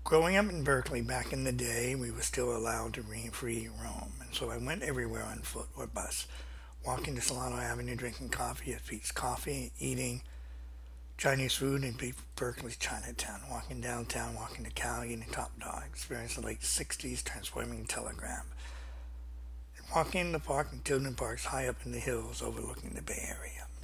Growing up in Berkeley back in the day, we were still allowed to free roam, and so I went everywhere on foot or bus, walking to Solano Avenue, drinking coffee at Pete's Coffee, eating Chinese food in Berkeley's Chinatown, walking downtown, walking to Cali, eating Top Dog, experiencing the late 60s transforming Telegram, and walking in the park in Tilden Parks high up in the hills overlooking the Bay Area.